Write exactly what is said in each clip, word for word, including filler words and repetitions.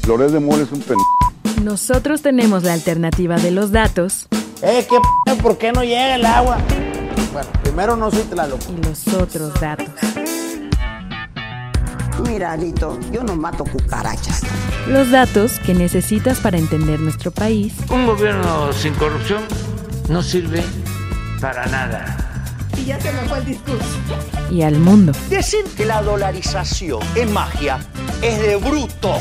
Loret de Mola es un pen... Nosotros tenemos la alternativa de los datos. Eh, ¿qué p***? ¿Por qué no llega el agua? Bueno, primero no soy Tlaloc. Y los otros datos. Mira, Alito, yo no mato cucarachas. Los datos que necesitas para entender nuestro país. Un gobierno sin corrupción no sirve para nada. Y ya se me fue el discurso. Y al mundo. Decir que la dolarización es magia es de bruto.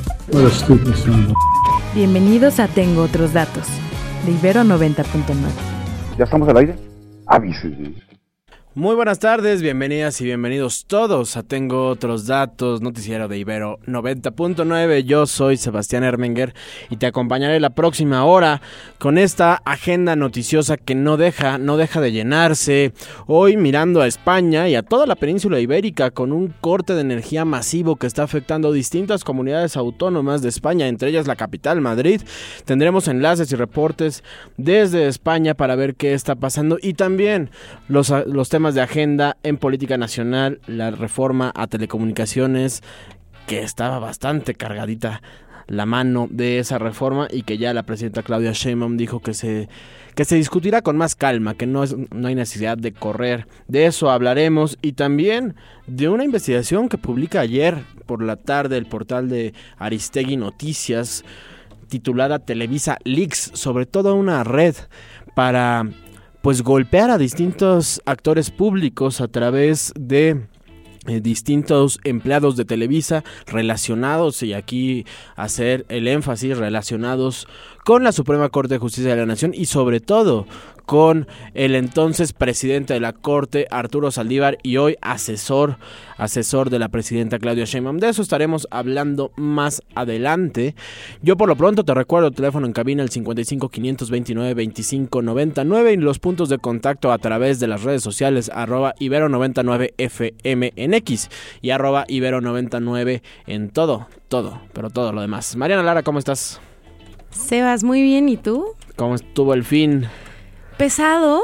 Bienvenidos a Tengo Otros Datos, de Ibero noventa punto nueve. ¿Ya estamos al aire? Avísenme. Muy buenas tardes, bienvenidas y bienvenidos todos a Tengo Otros Datos, noticiero de Ibero noventa punto nueve. Yo soy Sebastián Ermenger y te acompañaré la próxima hora con esta agenda noticiosa que no deja, no deja de llenarse. Hoy mirando a España y a toda la península ibérica con un corte de energía masivo que está afectando distintas comunidades autónomas de España, entre ellas la capital, Madrid. Tendremos enlaces y reportes desde España para ver qué está pasando y también los, los temas de agenda en política nacional, la reforma a telecomunicaciones, que estaba bastante cargadita la mano de esa reforma y que ya la presidenta Claudia Sheinbaum dijo que se, que se discutirá con más calma, que no, es, no hay necesidad de correr. De eso hablaremos y también de una investigación que publica ayer por la tarde el portal de Aristegui Noticias, titulada Televisa Leaks, sobre todo una red para pues golpear a distintos actores públicos a través de eh, distintos empleados de Televisa relacionados, y aquí hacer el énfasis, relacionados con la Suprema Corte de Justicia de la Nación y sobre todo con el entonces presidente de la Corte, Arturo Saldívar, y hoy asesor, asesor de la presidenta Claudia Sheinbaum. De eso estaremos hablando más adelante. Yo por lo pronto te recuerdo el teléfono en cabina, el cincuenta y cinco, quinientos veintinueve, veinticinco noventa y nueve, y los puntos de contacto a través de las redes sociales, arroba Ibero noventa y nueve F M en X y arroba Ibero noventa y nueve en todo, todo, pero todo lo demás. Mariana Lara, ¿cómo estás? Sebas, muy bien, ¿y tú? ¿Cómo estuvo el fin? Pesado,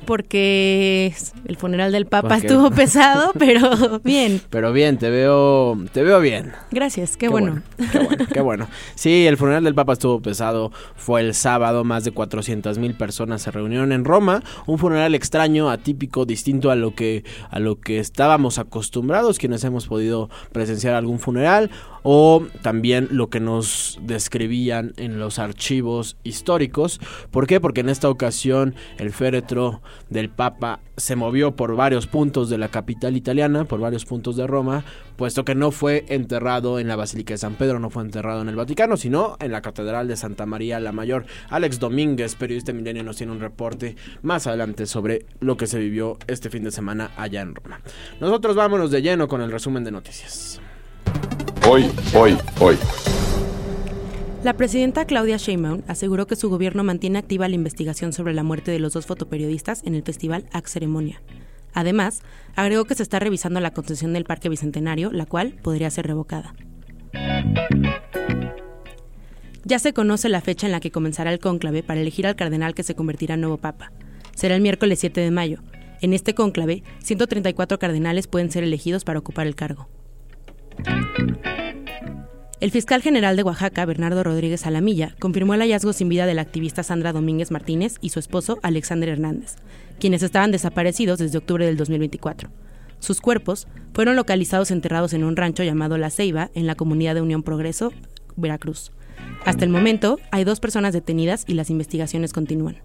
porque el funeral del Papa Porque... estuvo pesado, pero bien. Pero bien, te veo, te veo bien. Gracias, qué, qué bueno. bueno. Qué bueno, qué bueno. Sí, el funeral del Papa estuvo pesado, fue el sábado, más de cuatrocientas mil personas se reunieron en Roma, un funeral extraño, atípico, distinto a lo que, a lo que estábamos acostumbrados, quienes hemos podido presenciar algún funeral, o también lo que nos describían en los archivos históricos. ¿Por qué? Porque en esta ocasión el féretro del Papa se movió por varios puntos de la capital italiana, por varios puntos de Roma, puesto que no fue enterrado en la Basílica de San Pedro, no fue enterrado en el Vaticano, sino en la Catedral de Santa María la Mayor. Alex Domínguez, periodista Milenio, nos tiene un reporte más adelante sobre lo que se vivió este fin de semana allá en Roma. Nosotros vámonos de lleno con el resumen de noticias. Hoy, hoy, hoy. La presidenta Claudia Sheinbaum aseguró que su gobierno mantiene activa la investigación sobre la muerte de los dos fotoperiodistas en el festival Ac Ceremonia. Además, agregó que se está revisando la concesión del Parque Bicentenario, la cual podría ser revocada. Ya se conoce la fecha en la que comenzará el cónclave para elegir al cardenal que se convertirá en nuevo papa. Será el miércoles siete de mayo. En este cónclave, ciento treinta y cuatro cardenales pueden ser elegidos para ocupar el cargo. El fiscal general de Oaxaca, Bernardo Rodríguez Alamilla, confirmó el hallazgo sin vida de la activista Sandra Domínguez Martínez y su esposo Alexander Hernández, quienes estaban desaparecidos desde octubre del dos mil veinticuatro. Sus cuerpos fueron localizados enterrados en un rancho llamado La Ceiba, en la comunidad de Unión Progreso, Veracruz. Hasta el momento, hay dos personas detenidas y las investigaciones continúan.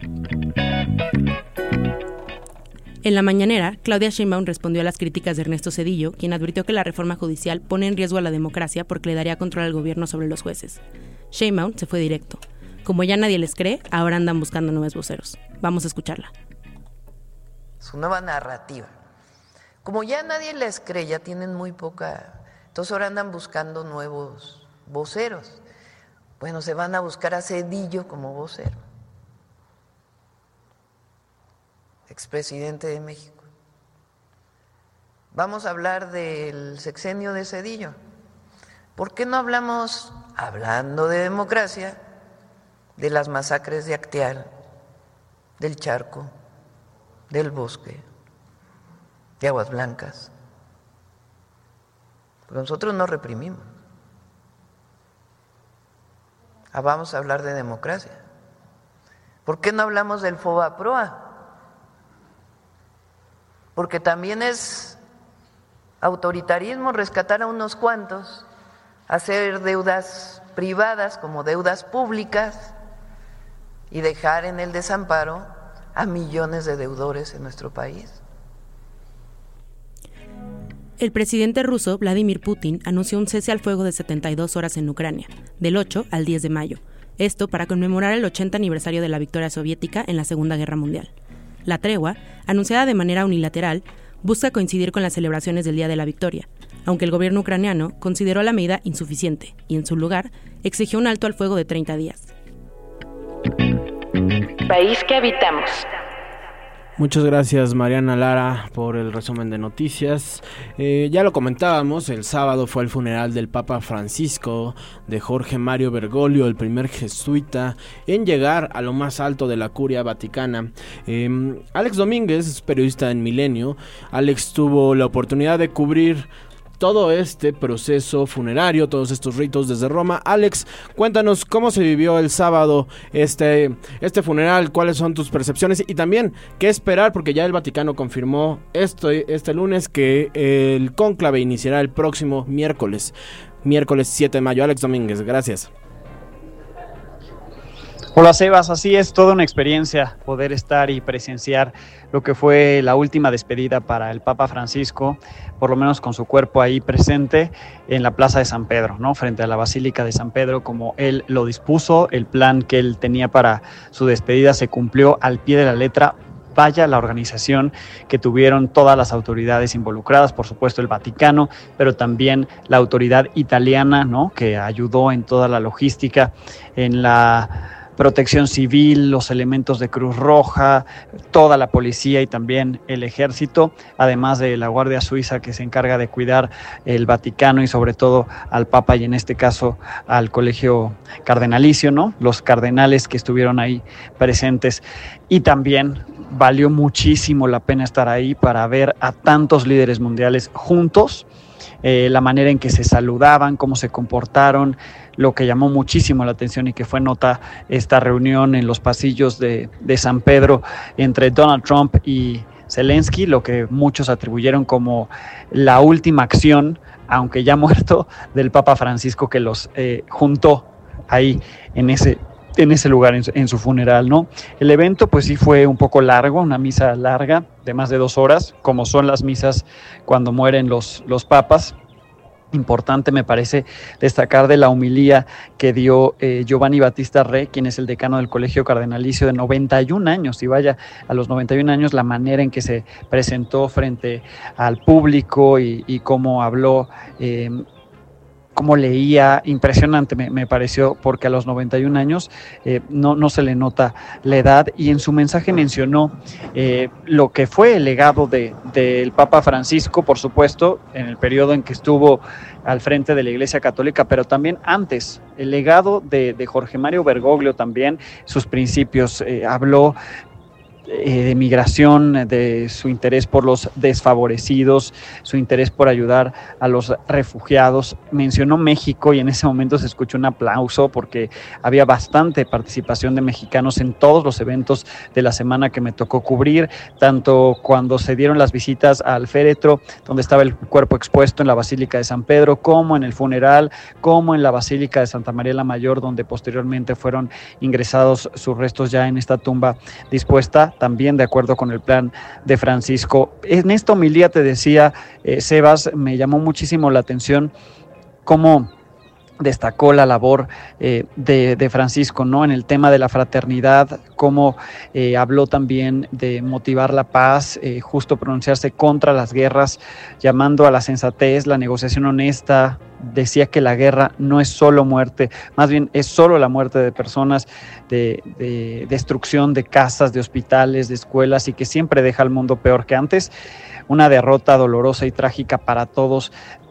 En la mañanera, Claudia Sheinbaum respondió a las críticas de Ernesto Zedillo, quien advirtió que la reforma judicial pone en riesgo a la democracia porque le daría control al gobierno sobre los jueces. Sheinbaum se fue directo. Como ya nadie les cree, ahora andan buscando nuevos voceros. Vamos a escucharla. Su nueva narrativa. Como ya nadie les cree, ya tienen muy poca... Entonces ahora andan buscando nuevos voceros. Bueno, se van a buscar a Zedillo como vocero. Expresidente de México. Vamos a hablar del sexenio de Zedillo. ¿Por qué no hablamos, hablando de democracia, de las masacres de Acteal, del Charco, del Bosque, de Aguas Blancas? Porque nosotros no reprimimos. a vamos a hablar de democracia? ¿Por qué no hablamos del FOBAPROA? Porque también es autoritarismo rescatar a unos cuantos, hacer deudas privadas como deudas públicas y dejar en el desamparo a millones de deudores en nuestro país. El presidente ruso, Vladimir Putin, anunció un cese al fuego de setenta y dos horas en Ucrania, del ocho al diez de mayo. Esto para conmemorar el ochenta aniversario de la victoria soviética en la Segunda Guerra Mundial. La tregua, anunciada de manera unilateral, busca coincidir con las celebraciones del Día de la Victoria, aunque el gobierno ucraniano consideró la medida insuficiente y, en su lugar, exigió un alto al fuego de treinta días. País que habitamos. Muchas gracias, Mariana Lara, por el resumen de noticias. Eh, ya lo comentábamos, el sábado fue el funeral del Papa Francisco, de Jorge Mario Bergoglio, el primer jesuita en llegar a lo más alto de la curia vaticana. Eh, Alex Domínguez es periodista en Milenio. Alex tuvo la oportunidad de cubrir todo este proceso funerario, todos estos ritos desde Roma. Alex, cuéntanos cómo se vivió el sábado este, este funeral, cuáles son tus percepciones y también qué esperar, porque ya el Vaticano confirmó esto, este lunes que el cónclave iniciará el próximo miércoles, miércoles siete de mayo. Alex Domínguez, gracias. Hola Sebas, así es, toda una experiencia poder estar y presenciar lo que fue la última despedida para el Papa Francisco, por lo menos con su cuerpo ahí presente en la Plaza de San Pedro, ¿no? Frente a la Basílica de San Pedro, como él lo dispuso, el plan que él tenía para su despedida se cumplió al pie de la letra. Vaya la organización que tuvieron todas las autoridades involucradas, por supuesto el Vaticano, pero también la autoridad italiana, ¿no? Que ayudó en toda la logística, en la Protección Civil, los elementos de Cruz Roja, toda la policía y también el ejército, además de la Guardia Suiza que se encarga de cuidar el Vaticano y sobre todo al Papa y en este caso al Colegio Cardenalicio, ¿no? Los cardenales que estuvieron ahí presentes. Y también valió muchísimo la pena estar ahí para ver a tantos líderes mundiales juntos, eh, la manera en que se saludaban, cómo se comportaron. Lo que llamó muchísimo la atención y que fue nota esta reunión en los pasillos de, de San Pedro entre Donald Trump y Zelensky, lo que muchos atribuyeron como la última acción, aunque ya muerto, del Papa Francisco que los eh, juntó ahí en ese, en ese lugar, en su, en su funeral, ¿no? El evento pues sí fue un poco largo, una misa larga de más de dos horas, como son las misas cuando mueren los, los papas. Importante me parece destacar de la homilía que dio eh, Giovanni Battista Re, quien es el decano del Colegio Cardenalicio de noventa y un años, y vaya, a los noventa y un años la manera en que se presentó frente al público y, y cómo habló, eh, cómo leía, impresionante me, me pareció, porque a los noventa y un años eh, no, no se le nota la edad, y en su mensaje mencionó eh, lo que fue el legado de, del Papa Francisco, por supuesto, en el periodo en que estuvo al frente de la Iglesia Católica, pero también antes, el legado de, de Jorge Mario Bergoglio también, sus principios, eh, habló de migración, de su interés por los desfavorecidos, su interés por ayudar a los refugiados. Mencionó México y en ese momento se escuchó un aplauso porque había bastante participación de mexicanos en todos los eventos de la semana que me tocó cubrir, tanto cuando se dieron las visitas al féretro, donde estaba el cuerpo expuesto en la Basílica de San Pedro, como en el funeral, como en la Basílica de Santa María la Mayor, donde posteriormente fueron ingresados sus restos ya en esta tumba dispuesta, también de acuerdo con el plan de Francisco. En esta homilía te decía, eh, Sebas, me llamó muchísimo la atención cómo destacó la labor eh, de, de Francisco, ¿no? En el tema de la fraternidad, cómo eh, habló también de motivar la paz, eh, justo pronunciarse contra las guerras, llamando a la sensatez, la negociación honesta. Decía que la guerra no es solo muerte, más bien es solo la muerte de personas, de, de destrucción de casas, de hospitales, de escuelas, y que siempre deja al mundo peor que antes. Una derrota dolorosa y trágica para todos.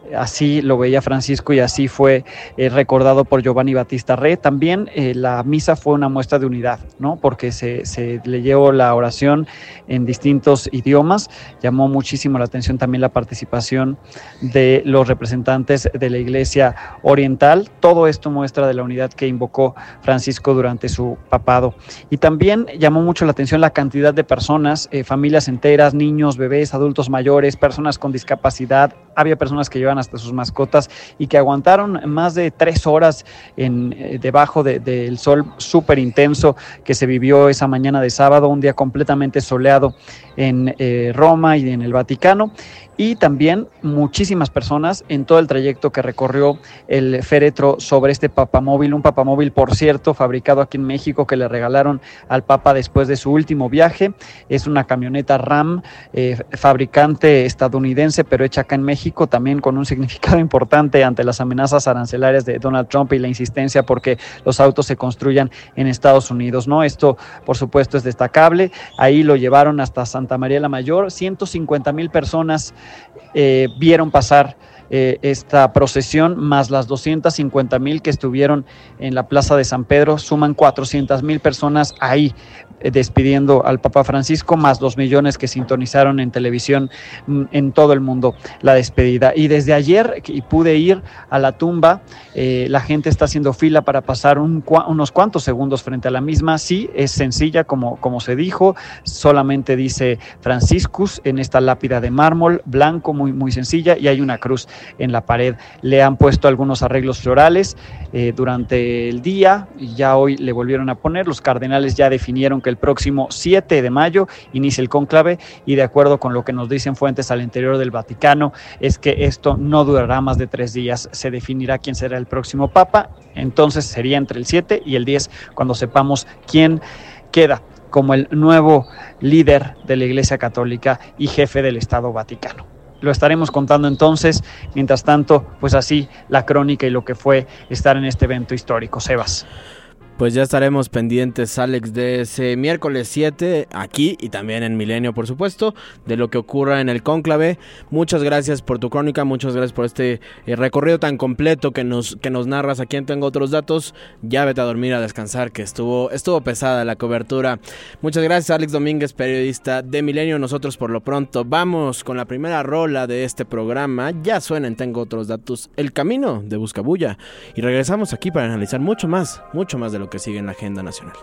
así lo veía Francisco y así fue eh, recordado por Giovanni Battista Re. También eh, la misa fue una muestra de unidad, ¿no? Porque se, se leyó la oración en distintos idiomas. Llamó muchísimo la atención también la participación de los representantes de la Iglesia Oriental. Todo esto muestra de la unidad que invocó Francisco durante su papado. Y también llamó mucho la atención la cantidad de personas, eh, familias enteras, niños, bebés, adultos mayores, personas con discapacidad. Había personas que llevaban hasta sus mascotas y que aguantaron más de tres horas en, eh, debajo de, del sol súper intenso que se vivió esa mañana de sábado, un día completamente soleado en eh, Roma y en el Vaticano. Y también muchísimas personas en todo el trayecto que recorrió el féretro sobre este papamóvil, un papamóvil, por cierto, fabricado aquí en México, que le regalaron al Papa después de su último viaje. Es una camioneta Ram, eh, fabricante estadounidense, pero hecha acá en México, también con un significado importante ante las amenazas arancelarias de Donald Trump y la insistencia porque los autos se construyan en Estados Unidos, ¿no? Esto, por supuesto, es destacable. Ahí lo llevaron hasta Santa María la Mayor. ciento cincuenta mil personas Eh, vieron pasar eh, esta procesión, más las doscientas cincuenta mil que estuvieron en la Plaza de San Pedro, suman cuatrocientas mil personas ahí eh, despidiendo al Papa Francisco, más dos millones que sintonizaron en televisión m, en todo el mundo la despedida. Y desde ayer y pude ir a la tumba, eh, la gente está haciendo fila para pasar un, unos cuantos segundos frente a la misma. Sí, es sencilla como, como se dijo, solamente dice Franciscus en esta lápida de mármol blanco, muy, muy sencilla, y hay una cruz en la pared. Le han puesto algunos arreglos florales eh, durante el día y ya hoy le volvieron a poner. Los cardenales ya definieron que el próximo siete de mayo inicia el cónclave y de acuerdo con lo que nos dicen fuentes al interior del Vaticano es que esto no durará más de tres días. Se definirá quién será el próximo papa, entonces sería entre el siete y el diez cuando sepamos quién queda como el nuevo líder de la Iglesia Católica y jefe del Estado Vaticano. Lo estaremos contando entonces, mientras tanto, pues así la crónica y lo que fue estar en este evento histórico. Sebas. Pues ya estaremos pendientes, Alex, de ese miércoles siete, aquí y también en Milenio, por supuesto, de lo que ocurra en el cónclave. Muchas gracias por tu crónica, muchas gracias por este eh, recorrido tan completo que nos que nos narras. Aquí Tengo Otros Datos. Ya vete a dormir, a descansar, que estuvo estuvo pesada la cobertura. Muchas gracias, Alex Domínguez, periodista de Milenio. Nosotros por lo pronto vamos con la primera rola de este programa. Ya suena en Tengo Otros Datos, El Camino de Buscabulla. Y regresamos aquí para analizar mucho más, mucho más de lo que sigue en la agenda nacional.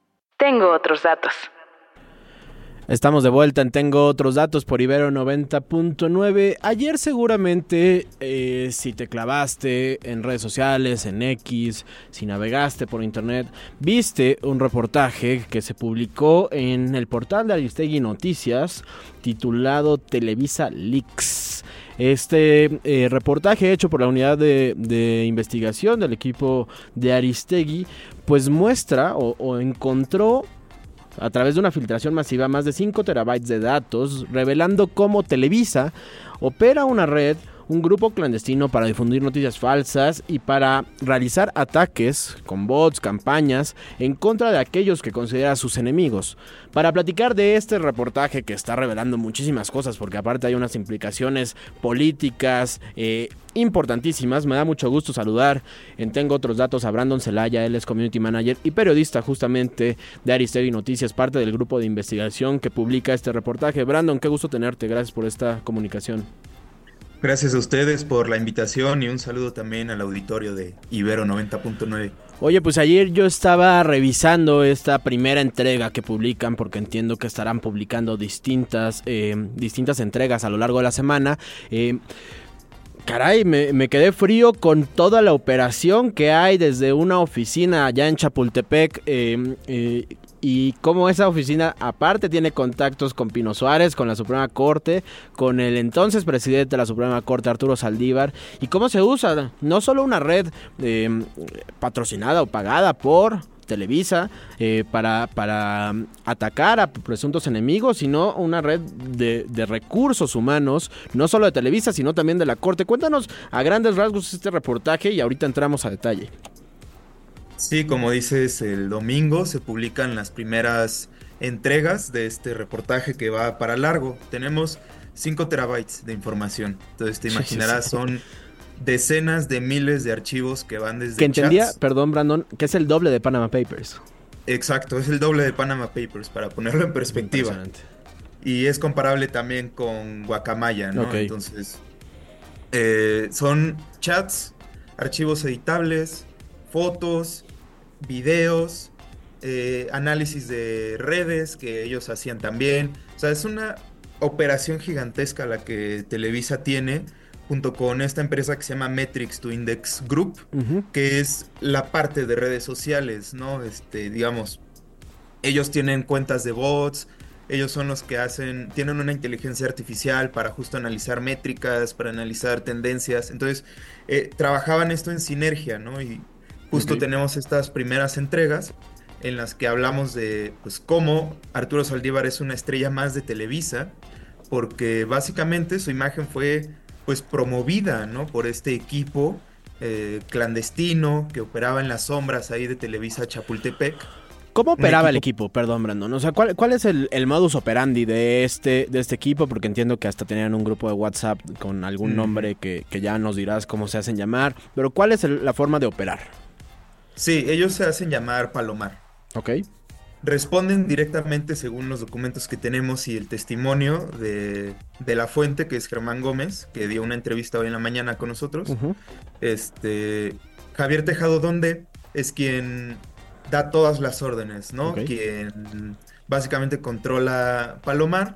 Tengo otros datos. Estamos de vuelta en Tengo Otros Datos por Ibero noventa punto nueve. Ayer seguramente, eh, si te clavaste en redes sociales, en X, si navegaste por internet, viste un reportaje que se publicó en el portal de Aristegui Noticias titulado Televisa Leaks. Este eh, reportaje hecho por la unidad de, de investigación del equipo de Aristegui, pues muestra o, o encontró a través de una filtración masiva más de cinco terabytes de datos, revelando cómo Televisa opera una red, un grupo clandestino para difundir noticias falsas y para realizar ataques con bots, campañas en contra de aquellos que considera sus enemigos. Para platicar de este reportaje que está revelando muchísimas cosas, porque aparte hay unas implicaciones políticas eh, importantísimas, me da mucho gusto saludar en Tengo Otros Datos a Brandon Celaya. Él es Community Manager y periodista justamente de Aristegui Noticias, parte del grupo de investigación que publica este reportaje. Brandon, qué gusto tenerte, gracias por esta comunicación. Gracias a ustedes por la invitación y un saludo también al auditorio de Ibero noventa punto nueve. Oye, pues ayer yo estaba revisando esta primera entrega que publican, porque entiendo que estarán publicando distintas, eh, distintas entregas a lo largo de la semana. Eh, Caray, me, me quedé frío con toda la operación que hay desde una oficina allá en Chapultepec, eh, eh, y cómo esa oficina aparte tiene contactos con Pino Suárez, con la Suprema Corte, con el entonces presidente de la Suprema Corte, Arturo Saldívar, y cómo se usa no solo una red eh, patrocinada o pagada por Televisa eh, para, para atacar a presuntos enemigos, sino una red de, de recursos humanos, no solo de Televisa, sino también de la Corte. Cuéntanos a grandes rasgos este reportaje y ahorita entramos a detalle. Sí, como dices, el domingo se publican las primeras entregas de este reportaje que va para largo. Tenemos cinco terabytes de información. Entonces te imaginarás, son decenas de miles de archivos que van desde Que entendía, chats. perdón Brandon, que es el doble de Panama Papers. Exacto, es el doble de Panama Papers, para ponerlo en perspectiva. Y es comparable también con Guacamaya, ¿no? Okay. Entonces, eh, son chats, archivos editables, fotos, videos, eh, análisis de redes que ellos hacían también. O sea, es una operación gigantesca la que Televisa tiene, junto con esta empresa que se llama Metrics to Index Group, uh-huh. que es la parte de redes sociales, ¿no? Este, digamos, ellos tienen cuentas de bots, ellos son los que hacen, tienen una inteligencia artificial para justo analizar métricas, para analizar tendencias. Entonces, eh, trabajaban esto en sinergia, ¿no? Y justo okay. tenemos estas primeras entregas en las que hablamos de, pues, cómo Arturo Saldívar es una estrella más de Televisa, porque básicamente su imagen fue, pues, promovida, ¿no? Por este equipo eh, clandestino que operaba en las sombras ahí de Televisa Chapultepec. ¿Cómo operaba equipo... el equipo? Perdón, Brandon. O sea, ¿cuál, cuál es el, el modus operandi de este, de este equipo? Porque entiendo que hasta tenían un grupo de WhatsApp con algún mm. nombre que, que ya nos dirás cómo se hacen llamar. Pero ¿cuál es el, la forma de operar? Sí, ellos se hacen llamar Palomar. Ok. Responden directamente según los documentos que tenemos y el testimonio de, de la fuente, que es Germán Gómez, que dio una entrevista hoy en la mañana con nosotros. Uh-huh. Este, Javier Tejado Donde es quien da todas las órdenes, ¿no? Okay. Quien básicamente controla Palomar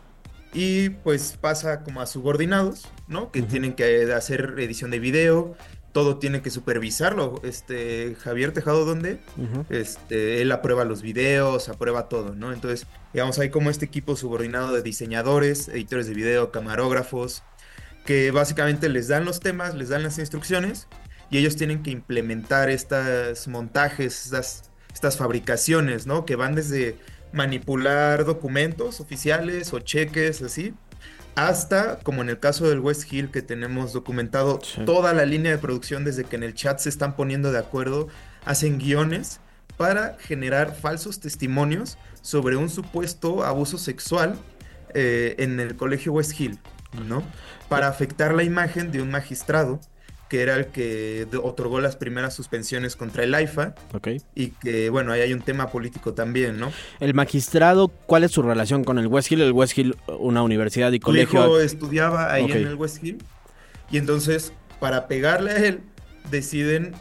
y pues pasa como a subordinados, ¿no? Que uh-huh. tienen que hacer edición de video, todo tiene que supervisarlo, este, Javier Tejado Donde, uh-huh. este, él aprueba los videos, aprueba todo, ¿no? Entonces, digamos, hay como este equipo subordinado de diseñadores, editores de video, camarógrafos, que básicamente les dan los temas, les dan las instrucciones, y ellos tienen que implementar estos montajes, estas, estas fabricaciones, ¿no? Que van desde manipular documentos oficiales o cheques, así, hasta, como en el caso del West Hill, que tenemos documentado sí. toda la línea de producción desde que en el chat se están poniendo de acuerdo, hacen guiones para generar falsos testimonios sobre un supuesto abuso sexual eh, en el colegio West Hill, ¿no? Para afectar la imagen de un magistrado que era el que otorgó las primeras suspensiones contra el AIFA. Okay. Y que, bueno, ahí hay un tema político también, ¿no? El magistrado, ¿cuál es su relación con el West Hill? El West Hill, una universidad y colegio. Mi hijo estudiaba ahí okay. en el West Hill. Y entonces, para pegarle a él, deciden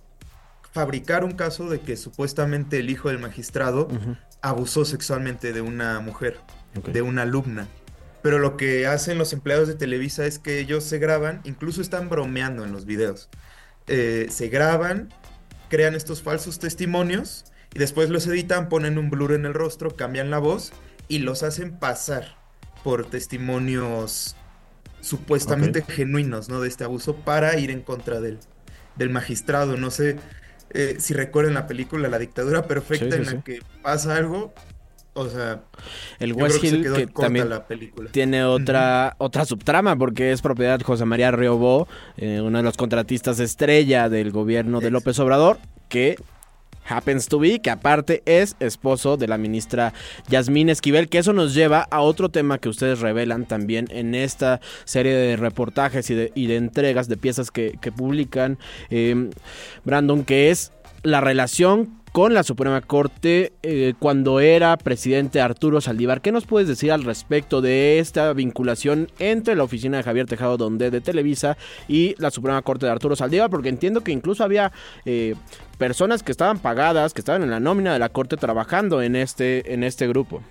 fabricar un caso de que supuestamente el hijo del magistrado uh-huh. abusó sexualmente de una mujer, okay. de una alumna. Pero lo que hacen los empleados de Televisa es que ellos se graban, incluso están bromeando en los videos. Eh, se graban, crean estos falsos testimonios y después los editan, ponen un blur en el rostro, cambian la voz y los hacen pasar por testimonios supuestamente okay. genuinos, ¿no? De este abuso para ir en contra del, del magistrado. No sé eh, si recuerdan la película La Dictadura Perfecta, sí, sí, en la sí. que pasa algo. O sea, el West Hill, que, que también la película. tiene otra uh-huh. otra subtrama, porque es propiedad de José María Riobó, eh, uno de los contratistas estrella del gobierno de López Obrador, que happens to be, que aparte es esposo de la ministra Yasmín Esquivel, que eso nos lleva a otro tema que ustedes revelan también en esta serie de reportajes y de, y de entregas de piezas que, que publican, eh, Brandon, que es la relación con la Suprema Corte eh, cuando era presidente Arturo Saldívar. ¿Qué nos puedes decir al respecto de esta vinculación entre la oficina de Javier Tejado Donde de Televisa y la Suprema Corte de Arturo Saldívar? Porque entiendo que incluso había eh, personas que estaban pagadas, que estaban en la nómina de la Corte trabajando en este, en este grupo.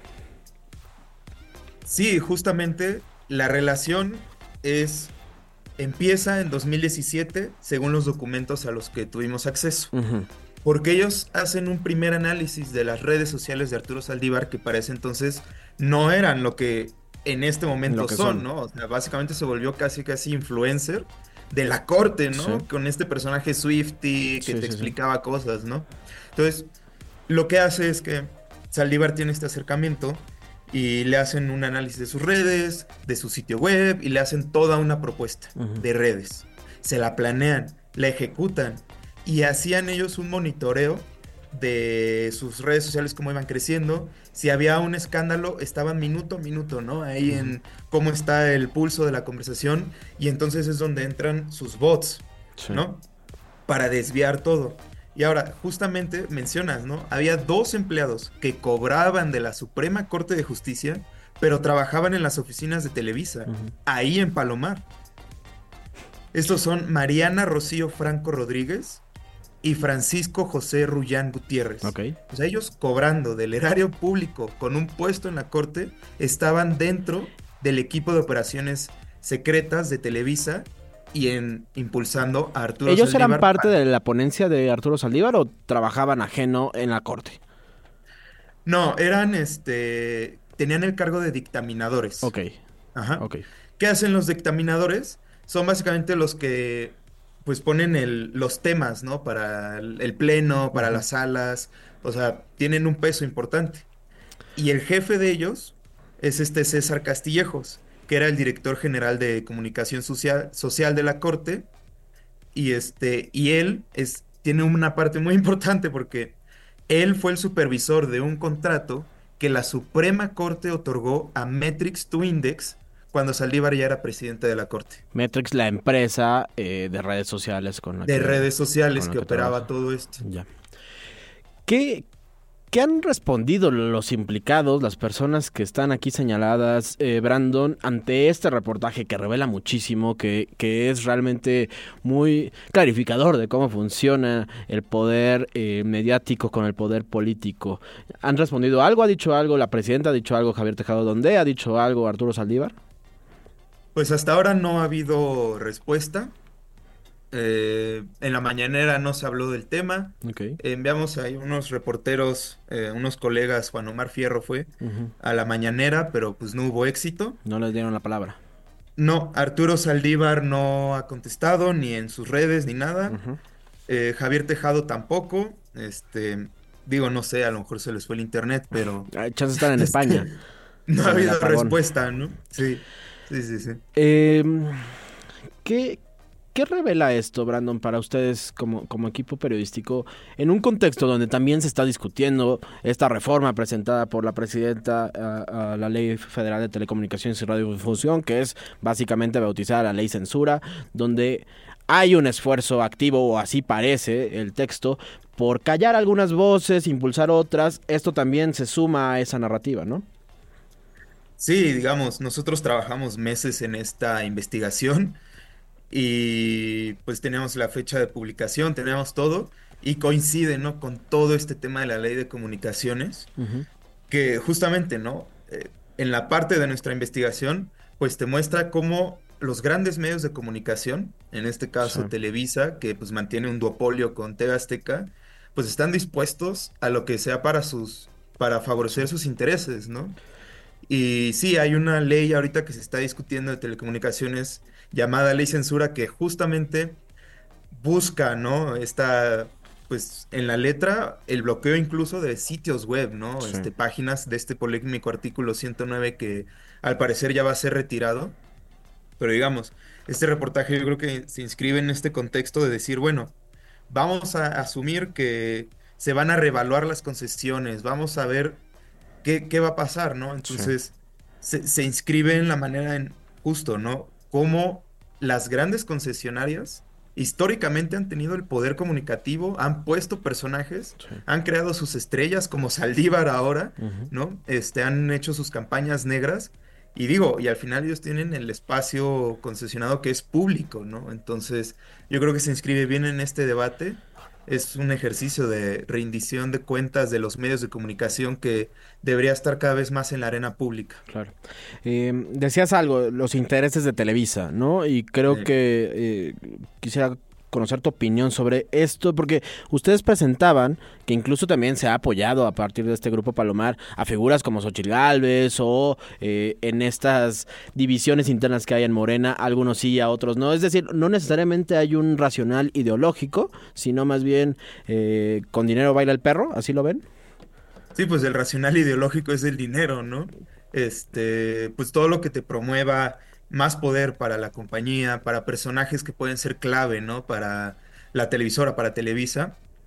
Sí, justamente la relación es empieza en dos mil diecisiete, según los documentos a los que tuvimos acceso. Uh-huh. Porque ellos hacen un primer análisis de las redes sociales de Arturo Saldívar que para ese entonces no eran lo que en este momento son, son, ¿no? O sea, básicamente se volvió casi casi influencer de la corte, ¿no? Sí. Con este personaje Swiftie que sí, te sí, explicaba sí. cosas, ¿no? Entonces, lo que hace es que Saldívar tiene este acercamiento y le hacen un análisis de sus redes, de su sitio web y le hacen toda una propuesta uh-huh. de redes. Se la planean, la ejecutan. Y hacían ellos un monitoreo de sus redes sociales, cómo iban creciendo. Si había un escándalo, estaban minuto a minuto, ¿no? Ahí en cómo está el pulso de la conversación, y entonces es donde entran sus bots, Sí. ¿no? Para desviar todo. Y ahora, justamente mencionas, ¿no? Había dos empleados que cobraban de la Suprema Corte de Justicia, pero trabajaban en las oficinas de Televisa, Ujú. ahí en Palomar. Estos son Mariana Rocío Franco Rodríguez y Francisco José Rullán Gutiérrez. Ok. O sea, ellos cobrando del erario público con un puesto en la corte, estaban dentro del equipo de operaciones secretas de Televisa y en impulsando a Arturo ¿Ellos eran Saldívar parte para- de la ponencia de Arturo Saldívar o trabajaban ajeno en la corte? No, eran, este, tenían el cargo de dictaminadores. Ok, Ajá. ok. ¿Qué hacen los dictaminadores? Son básicamente los que, pues, ponen el, los temas, ¿no? Para el, el pleno, para Ujú. las salas, o sea, tienen un peso importante. Y el jefe de ellos es este César Castillejos, que era el director general de comunicación social, social de la Corte, y este, y él es, tiene una parte muy importante porque él fue el supervisor de un contrato que la Suprema Corte otorgó a Metrix to Index cuando Saldívar ya era presidente de la Corte. Metrix, la empresa eh, de redes sociales con la De que- redes sociales con la que que operaba trabaja. todo esto. Ya. ¿Qué, qué han respondido los implicados, las personas que están aquí señaladas, eh, Brandon, ante este reportaje que revela muchísimo, que, que es realmente muy clarificador de cómo funciona el poder eh, mediático con el poder político? ¿Han respondido algo? ¿Ha dicho algo la presidenta? ¿Ha dicho algo Javier Tejado Donde? ¿Ha dicho algo Arturo Saldívar? Pues hasta ahora no ha habido respuesta. Eh, en la mañanera no se habló del tema. Ok. Enviamos ahí unos reporteros, eh, unos colegas, Juan Omar Fierro fue, Ujú. a la mañanera, pero pues no hubo éxito. No les dieron la palabra. No, Arturo Saldívar no ha contestado ni en sus redes ni nada. Ujú. Eh, Javier Tejado tampoco. Este, digo, no sé, a lo mejor se les fue el internet, pero Hay chance de estar en España. no ha Con el habido apagón. respuesta, ¿no? Sí, sí, sí, sí. Eh, ¿qué, ¿Qué revela esto, Brandon, para ustedes como, como equipo periodístico, en un contexto donde también se está discutiendo esta reforma presentada por la presidenta a, a la Ley Federal de Telecomunicaciones y Radiodifusión, que es básicamente bautizada la Ley Censura, donde hay un esfuerzo activo, o así parece el texto, por callar algunas voces, impulsar otras? Esto también se suma a esa narrativa, ¿no? Sí, digamos, nosotros trabajamos meses en esta investigación y pues tenemos la fecha de publicación, tenemos todo y coincide, ¿no? Con todo este tema de la ley de comunicaciones, Uh-huh. que justamente, ¿no? Eh, en la parte de nuestra investigación, pues te muestra cómo los grandes medios de comunicación, en este caso Sí. Televisa, que pues mantiene un duopolio con T V Azteca, pues están dispuestos a lo que sea para sus, para favorecer sus intereses, ¿no? Y sí, hay una ley ahorita que se está discutiendo de telecomunicaciones llamada Ley Censura que justamente busca, ¿no? Esta, pues en la letra, el bloqueo incluso de sitios web, ¿no? Sí. Este, páginas de este polémico artículo ciento nueve que al parecer ya va a ser retirado. Pero digamos, este reportaje yo creo que se inscribe en este contexto de decir, bueno, vamos a asumir que se van a reevaluar las concesiones, vamos a ver qué, qué va a pasar, ¿no? Entonces, se, se inscribe en la manera en justo, ¿no? Cómo las grandes concesionarias históricamente han tenido el poder comunicativo, han puesto personajes, Sí. han creado sus estrellas como Saldívar ahora, Uh-huh. ¿no? Este, han hecho sus campañas negras y digo, y al final ellos tienen el espacio concesionado que es público, ¿no? Entonces, yo creo que se inscribe bien en este debate. Es un ejercicio de rendición de cuentas de los medios de comunicación que debería estar cada vez más en la arena pública. Claro. Eh, decías algo, los intereses de Televisa, ¿no? Y creo Sí. que eh, quisiera conocer tu opinión sobre esto, porque ustedes presentaban que incluso también se ha apoyado a partir de este grupo Palomar a figuras como Xochitl Gálvez o eh, en estas divisiones internas que hay en Morena, algunos sí, a otros no. Es decir, no necesariamente hay un racional ideológico, sino más bien eh, con dinero baila el perro, ¿así lo ven? Sí, pues el racional ideológico es el dinero, ¿no? Este, pues todo lo que te promueva más poder para la compañía, para personajes que pueden ser clave, ¿no? Para la televisora, para Televisa,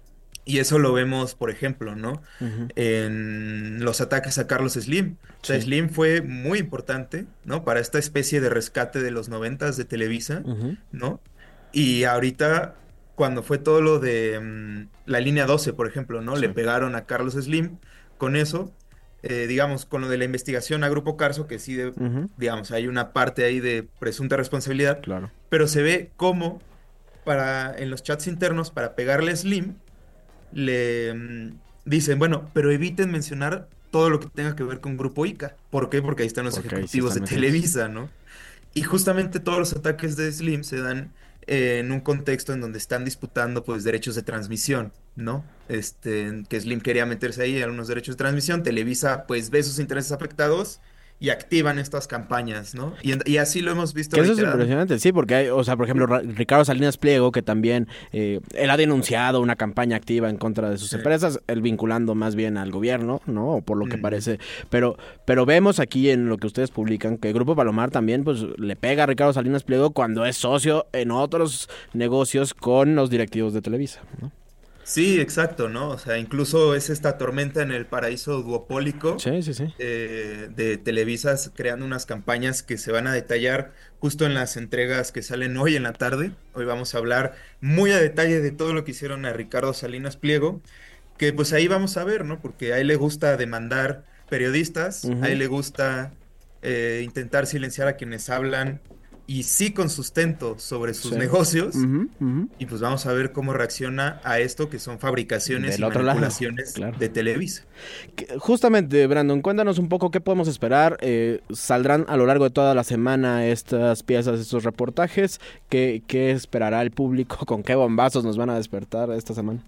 Y eso lo vemos, por ejemplo, ¿no? Ujú. En los ataques a Carlos Slim. O sea, Sí. Slim fue muy importante, ¿no? Para esta especie de rescate de los noventas de Televisa, Ujú. ¿no? Y ahorita, cuando fue todo lo de mm, la línea doce, por ejemplo, ¿no? Sí. Le pegaron a Carlos Slim con eso, eh, digamos, con lo de la investigación a Grupo Carso, que sí, de- Ujú. digamos, hay una parte ahí de presunta responsabilidad, Claro. pero se ve cómo para, en los chats internos, para pegarle a Slim, le mm, dicen, bueno, pero eviten mencionar todo lo que tenga que ver con Grupo Ica. ¿Por qué? Porque ahí están los Porque ahí sí ejecutivos están de metidos. Televisa, ¿no? Y justamente todos los ataques de Slim se dan eh, en un contexto en donde están disputando pues derechos de transmisión, ¿no? Este, que Slim quería meterse ahí a algunos derechos de transmisión, Televisa pues ve sus intereses afectados y activan estas campañas, ¿no? Y, en- y así lo hemos visto Que eso es reiteradamente. impresionante, sí, porque hay, o sea, por ejemplo, Ra- Ricardo Salinas Pliego, que también, eh, él ha denunciado una campaña activa en contra de sus Sí. empresas, él vinculando más bien al gobierno, ¿no? O por lo que Ujú. parece, pero pero vemos aquí en lo que ustedes publican que el Grupo Palomar también, pues, le pega a Ricardo Salinas Pliego cuando es socio en otros negocios con los directivos de Televisa, ¿no? Sí, exacto, ¿no? O sea, incluso es esta tormenta en el paraíso duopólico Sí, sí, sí. eh, de Televisas creando unas campañas que se van a detallar justo en las entregas que salen hoy en la tarde. Hoy vamos a hablar muy a detalle de todo lo que hicieron a Ricardo Salinas Pliego, que pues ahí vamos a ver, ¿no? Porque a él le gusta demandar periodistas, Ujú. a él le gusta eh, intentar silenciar a quienes hablan y sí con sustento sobre sus Sí. negocios. Ujú, ujú. Y pues vamos a ver cómo reacciona a esto que son fabricaciones Del y otro lado, manipulaciones claro. de Televisa. Que- Justamente, Brandon, cuéntanos un poco qué podemos esperar. Eh, ¿saldrán a lo largo de toda la semana estas piezas, estos reportajes? ¿Qué, qué esperará el público? ¿Con qué bombazos nos van a despertar esta semana?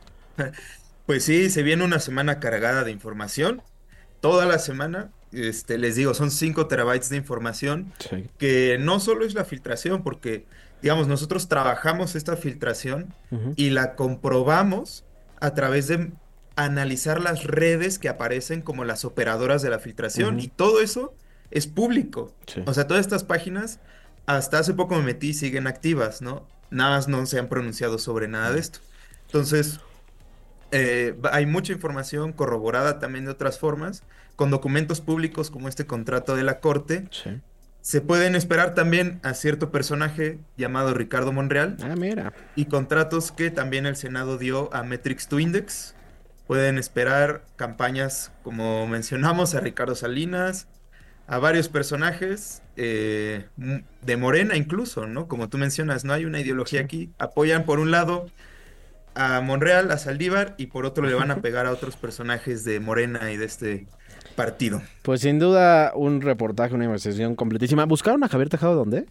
Pues sí, se viene una semana cargada de información. Toda la semana, este, les digo, son cinco terabytes de información, Sí. que no solo es la filtración, porque, digamos, nosotros trabajamos esta filtración Ujú. y la comprobamos a través de analizar las redes que aparecen como las operadoras de la filtración. Ujú. Y todo eso es público. Sí. O sea, todas estas páginas, hasta hace poco me metí, siguen activas, ¿no? Nada más no se han pronunciado sobre nada de esto. Entonces, eh, va- hay mucha información corroborada también de otras formas, con documentos públicos como este contrato de la Corte. Sí. Se pueden esperar también a cierto personaje llamado Ricardo Monreal Ah, mira. y contratos que también el Senado dio a Metrics to Index. Pueden esperar campañas, como mencionamos, a Ricardo Salinas, a varios personajes eh, m- de Morena incluso, ¿no? Como tú mencionas, no hay una ideología Sí. aquí. Apoyan por un lado a Monreal, a Saldívar, y por otro le van a pegar a otros personajes de Morena y de este partido. Pues sin duda un reportaje, una investigación completísima. ¿Buscaron a Javier Tejado dónde?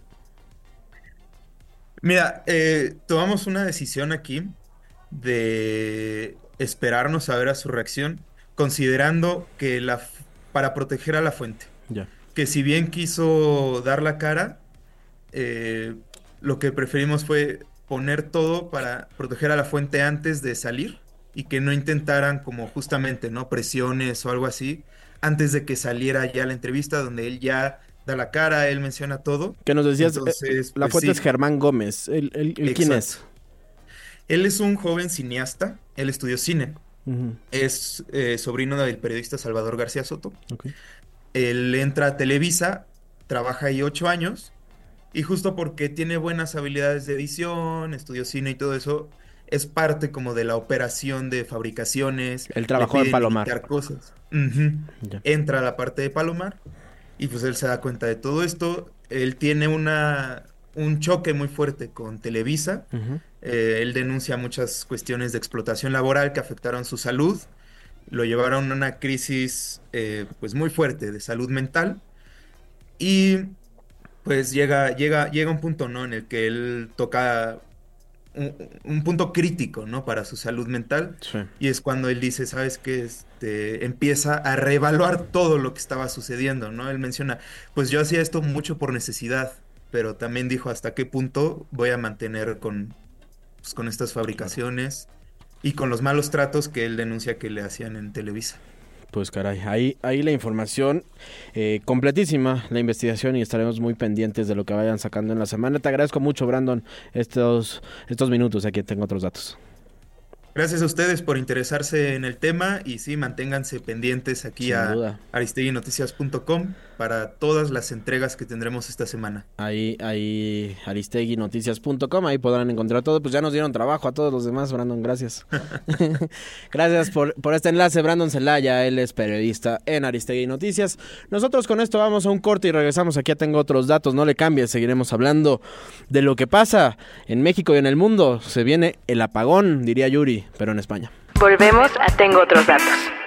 Mira, eh, tomamos una decisión aquí de esperarnos a ver a su reacción, considerando que la f- para proteger a la fuente, Ya. que si bien quiso dar la cara, eh, lo que preferimos fue poner todo para proteger a la fuente antes de salir y que no intentaran como justamente, ¿no? Presiones o algo así, antes de que saliera ya la entrevista donde él ya da la cara, él menciona todo. Que nos decías, eh, Entonces, la pues fuente sí. es Germán Gómez. ¿El, el- el quién es? Exacto. Él es un joven cineasta, él estudió cine, Ujú. es eh, sobrino del periodista Salvador García Soto. Ok. Él entra a Televisa, trabaja ahí ocho años, y justo porque tiene buenas habilidades de edición, estudió cine y todo eso, es parte como de la operación de fabricaciones. Él le trabajó en piden Palomar. editar cosas. Ujú. Ya. Entra a la parte de Palomar, y pues él se da cuenta de todo esto. Él tiene una, un choque muy fuerte con Televisa. Ujú. Eh, él denuncia muchas cuestiones de explotación laboral que afectaron su salud, lo llevaron a una crisis eh, pues muy fuerte de salud mental y pues llega, llega, llega un punto, ¿no? En el que él toca un, un punto crítico, ¿no? Para su salud mental, Sí. y es cuando él dice, ¿sabes qué? Este, empieza a reevaluar todo lo que estaba sucediendo, ¿no? Él menciona, pues yo hacía esto mucho por necesidad, pero también dijo hasta qué punto voy a mantener con, pues, con estas fabricaciones y con los malos tratos que él denuncia que le hacían en Televisa. Pues caray, ahí, ahí la información eh, completísima, la investigación, y estaremos muy pendientes de lo que vayan sacando en la semana. Te agradezco mucho, Brandon, estos, estos minutos. Aquí tengo otros datos. Gracias a ustedes por interesarse en el tema y sí, manténganse pendientes aquí Sin a duda. aristegui noticias punto com para todas las entregas que tendremos esta semana. Ahí, ahí, aristegui noticias punto com, ahí podrán encontrar todo. Pues ya nos dieron trabajo a todos los demás, Brandon, gracias. Gracias por, por este enlace, Brandon Celaya, él es periodista en Aristegui Noticias. Nosotros con esto vamos a un corte y regresamos. Aquí ya tengo otros datos, no le cambies, seguiremos hablando de lo que pasa en México y en el mundo. Se viene el apagón, diría Yuri, pero en España. Volvemos a Tengo Otros Datos.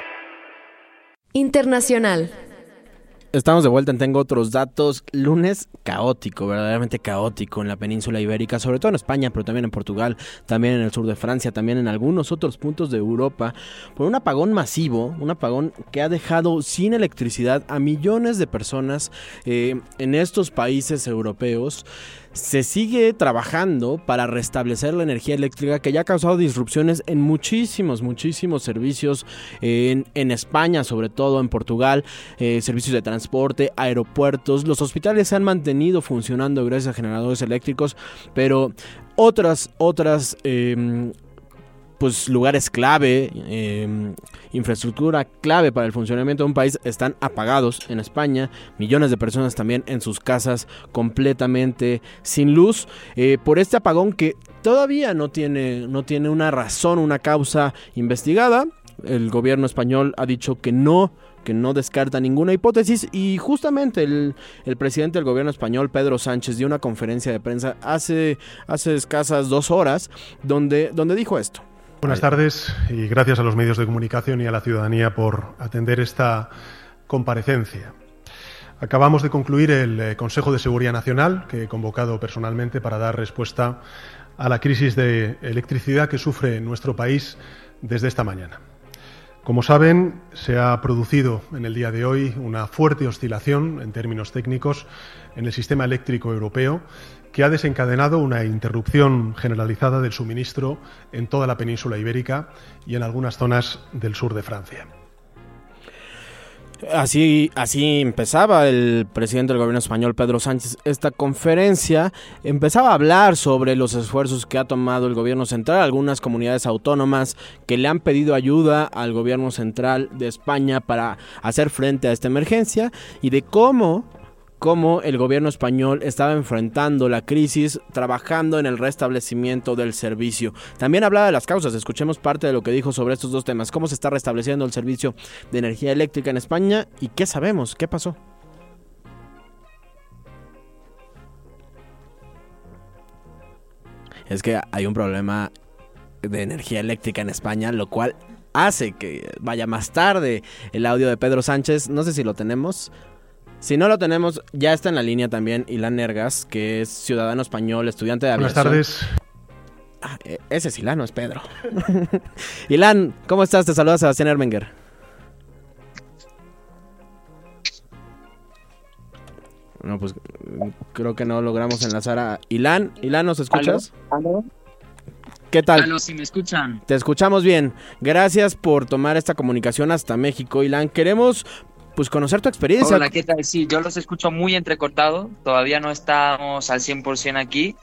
Internacional. Estamos de vuelta en Tengo Otros Datos. Lunes caótico, verdaderamente caótico en la península ibérica, sobre todo en España, pero también en Portugal, también en el sur de Francia, también en algunos otros puntos de Europa, por un apagón masivo, un apagón que ha dejado sin electricidad a millones de personas eh, en estos países europeos. Se sigue trabajando para restablecer la energía eléctrica que ya ha causado disrupciones en muchísimos, muchísimos servicios, eh, en, en España, sobre todo en Portugal, eh, servicios de transporte, aeropuertos. Los hospitales se han mantenido funcionando gracias a generadores eléctricos, pero otras, otras... Eh, pues lugares clave, eh, infraestructura clave para el funcionamiento de un país están apagados en España. Millones de personas también en sus casas completamente sin luz eh, por este apagón que todavía no tiene, no tiene una razón, una causa investigada. El gobierno español ha dicho que no que no descarta ninguna hipótesis y justamente el, el presidente del gobierno español, Pedro Sánchez, dio una conferencia de prensa hace, hace escasas dos horas donde, donde dijo esto. Buenas tardes y gracias a los medios de comunicación y a la ciudadanía por atender esta comparecencia. Acabamos de concluir el Consejo de Seguridad Nacional que he convocado personalmente para dar respuesta a la crisis de electricidad que sufre nuestro país desde esta mañana. Como saben, se ha producido en el día de hoy una fuerte oscilación en términos técnicos en el sistema eléctrico europeo que ha desencadenado una interrupción generalizada del suministro en toda la península ibérica y en algunas zonas del sur de Francia. Así, así empezaba el presidente del gobierno español, Pedro Sánchez, esta conferencia. Empezaba a hablar sobre los esfuerzos que ha tomado el gobierno central, algunas comunidades autónomas que le han pedido ayuda al gobierno central de España para hacer frente a esta emergencia y de cómo... cómo el gobierno español estaba enfrentando la crisis, trabajando en el restablecimiento del servicio. También hablaba de las causas, escuchemos parte de lo que dijo sobre estos dos temas, cómo se está restableciendo el servicio de energía eléctrica en España y qué sabemos, qué pasó. Es que hay un problema de energía eléctrica en España, lo cual hace que vaya más tarde el audio de Pedro Sánchez, no sé si lo tenemos. Si no lo tenemos, ya está en la línea también Ilan Nergas, que es ciudadano español, estudiante de aviación. Buenas tardes. Ah, ese es Ilan, no es Pedro. Ilan, ¿cómo estás? Te saluda Sebastián Ermenger. No, pues creo que no logramos enlazar a Ilan. Ilan, ¿nos escuchas? ¿Aló? ¿Aló? ¿Qué tal? Aló, si me escuchan. Te escuchamos bien. Gracias por tomar esta comunicación hasta México, Ilan. Queremos... pues conocer tu experiencia. Hola, ¿qué tal? Sí, yo los escucho muy entrecortado, todavía no estamos al cien por ciento aquí.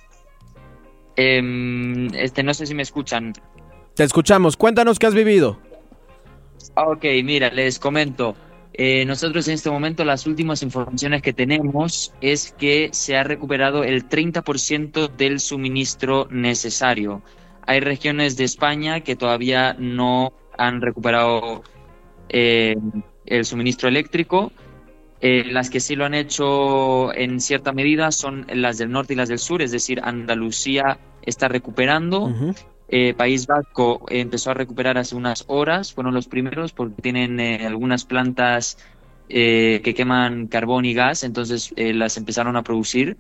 Eh, este, no sé si me escuchan. Te escuchamos, cuéntanos qué has vivido. Ok, mira, les comento. Eh, nosotros en este momento las últimas informaciones que tenemos es que se ha recuperado el treinta por ciento del suministro necesario. Hay regiones de España que todavía no han recuperado eh, el suministro eléctrico. Eh, las que sí lo han hecho en cierta medida son las del norte y las del sur, es decir, Andalucía está recuperando. Uh-huh. eh, País Vasco empezó a recuperar hace unas horas, fueron los primeros porque tienen eh, algunas plantas eh, que queman carbón y gas, entonces eh, las empezaron a producir.